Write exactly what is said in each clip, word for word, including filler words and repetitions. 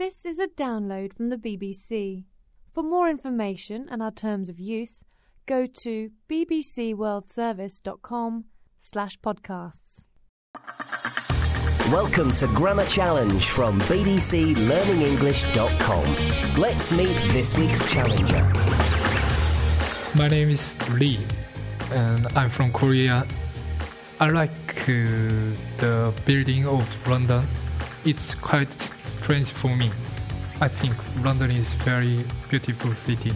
This is a download from the B B C. For more information and our terms of use, go to bbcworldservice.com slash podcasts. Welcome to Grammar Challenge from b b c learning english dot com. Let's meet this week's challenger. My name is Lee, and I'm from Korea. I like uh, the building of London. It's quite strange for me. I think London is a very beautiful city.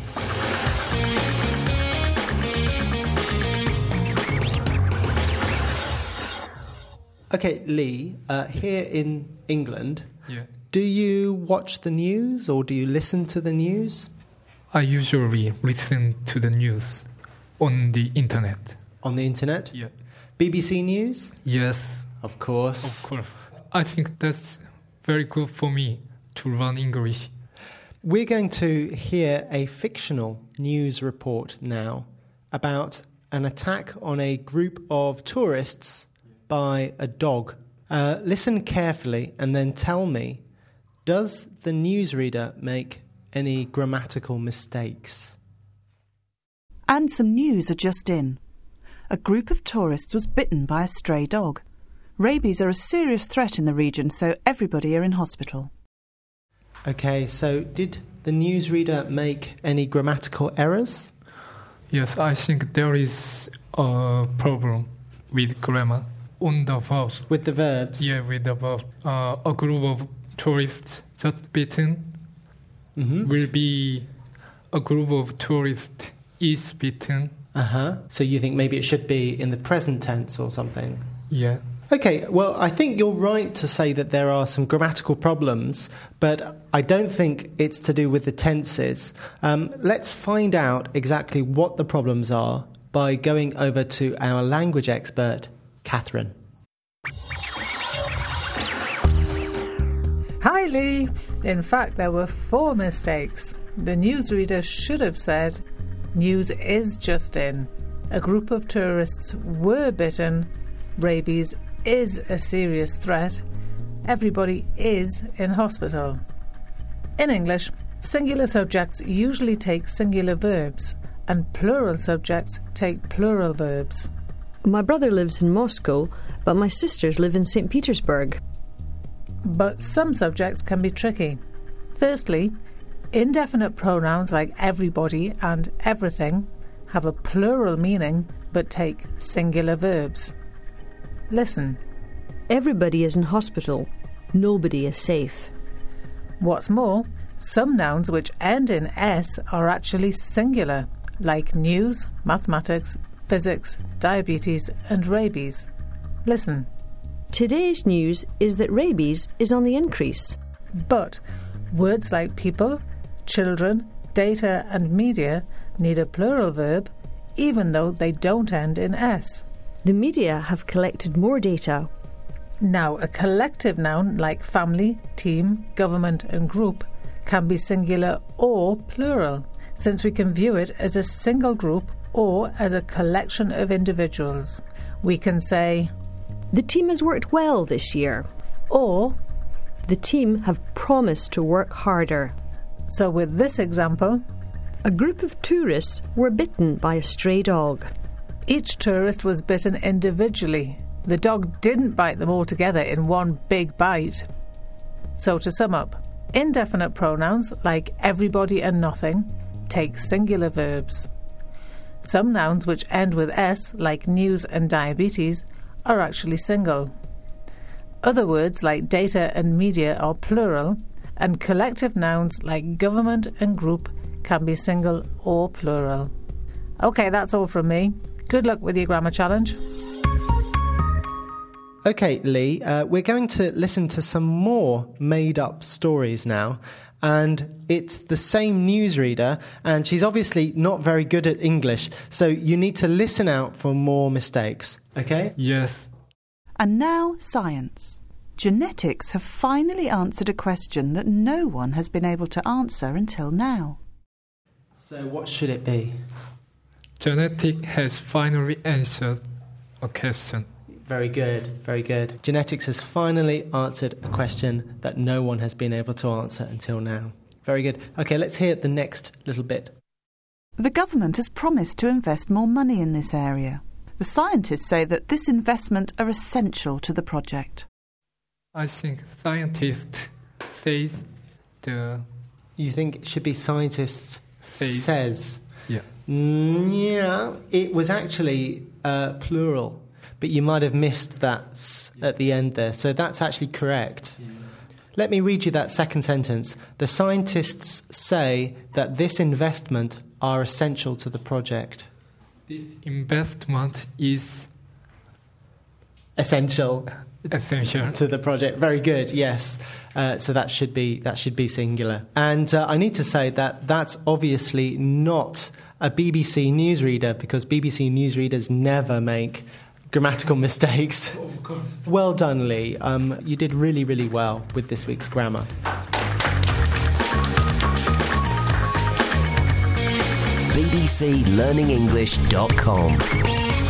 Okay, Lee, uh, here in England, Yeah. do you watch the news or do you listen to the news? I usually listen to the news on the internet. On the internet? Yeah. B B C News? Yes, Of course. of course. I think that's very good for me to learn English. We're going to hear a fictional news report now about an attack on a group of tourists by a dog. Uh, listen carefully and then tell me, does the newsreader make any grammatical mistakes? And some news are just in. A group of tourists was bitten by a stray dog. Rabies are a serious threat in the region, so everybody are in hospital. Okay, so did the newsreader make any grammatical errors? Yes, I think there is a problem with grammar on the verbs. With the verbs? Yeah, with the verb. Uh, a group of tourists just bitten Mm-hmm. will be a group of tourists is bitten. Uh-huh. So you think maybe it should be in the present tense or something? Yeah. Okay, well, I think you're right to say that there are some grammatical problems, but I don't think it's to do with the tenses. Um, let's find out exactly what the problems are by going over to our language expert, Catherine. Hi, Lee. In fact, there were four mistakes. The newsreader should have said, news is just in. A group of tourists were bitten. Rabies is a serious threat. Everybody is in hospital. In English, singular subjects usually take singular verbs, and plural subjects take plural verbs. My brother lives in Moscow, but my sisters live in Saint Petersburg. But some subjects can be tricky. Firstly, indefinite pronouns like everybody and everything have a plural meaning but take singular verbs. Listen. Everybody is in hospital. Nobody is safe. What's more, some nouns which end in S are actually singular, like news, mathematics, physics, diabetes and rabies. Listen. Today's news is that rabies is on the increase. But words like people, children, data and media need a plural verb even though they don't end in S. The media have collected more data. Now, a collective noun like family, team, government and group can be singular or plural, since we can view it as a single group or as a collection of individuals. We can say, The team has worked well this year. or, The team have promised to work harder. so with this example, A group of tourists were bitten by a stray dog. each tourist was bitten individually. The dog didn't bite them all together in one big bite. So to sum up, indefinite pronouns like everybody and nothing take singular verbs. Some nouns which end with S, like news and diabetes, are actually single. Other words like data and media are plural, and collective nouns like government and group can be single or plural. OK, that's all from me. Good luck with your grammar challenge. Okay, Lee, uh, we're going to listen to some more made-up stories now. And it's the same newsreader, and she's obviously not very good at English, so you need to listen out for more mistakes, okay? Yes. And now science. Genetics have finally answered a question that no one has been able to answer until now. So what should it be? Genetic has finally answered a question. Very good, very good. Genetics has finally answered a question that no one has been able to answer until now. Very good. Okay, let's hear the next little bit. The government has promised to invest more money in this area. The scientists say that this investment are essential to the project. I think scientists say the... You think it should be scientists Says. says? Yeah. Mm, yeah, it was actually uh, plural, but you might have missed that s at the end there. So that's actually correct. Yeah. Let me read you that second sentence. The scientists say that this investment are essential to the project. This investment is Essential essential. to the project. Very good. Yes. Uh, so that should be that should be singular. And uh, I need to say that that's obviously not a B B C newsreader, because B B C newsreaders never make grammatical mistakes. Of course. Well done, Lee. Um, you did really, really well with this week's grammar. b b c learning english dot com